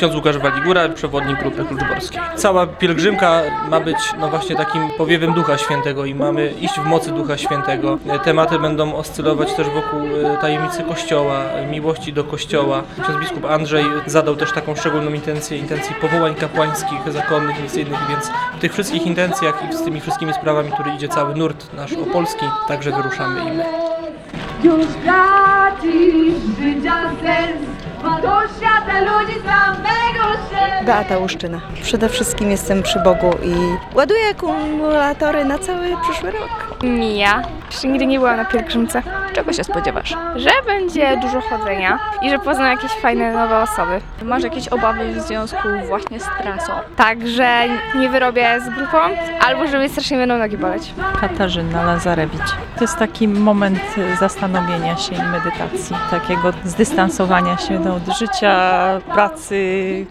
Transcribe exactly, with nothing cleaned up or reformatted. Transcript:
ksiądz Łukasz Waligura, przewodnik grupy kluczborskiej. Cała pielgrzymka ma być no właśnie takim powiewem Ducha Świętego i mamy iść w mocy Ducha Świętego. Tematy będą oscylować też wokół tajemnicy Kościoła, miłości do Kościoła. Ksiądz biskup Andrzej zadał też taką szczególną intencję, intencji powołań kapłańskich, zakonnych, misyjnych, więc w tych wszystkich intencjach i z tymi wszystkimi sprawami, który idzie cały nurt nasz opolski, także wyruszamy i my. Już tracisz życia sens, ma do świata ludzi samego się. Beata Łuszczyna. Przede wszystkim jestem przy Bogu i ładuję akumulatory na cały przyszły rok. Mija. Jeszcze nigdy nie byłam na pielgrzymce. Czego się spodziewasz? Że będzie dużo chodzenia i że poznam jakieś fajne nowe osoby. Masz jakieś obawy w związku właśnie z trasą? Tak, że nie wyrobię z grupą albo że mnie strasznie będą nogi boleć. Katarzyna Lazarewicz. To jest taki moment zastanowienia się i medytacji, takiego zdystansowania się od życia, pracy,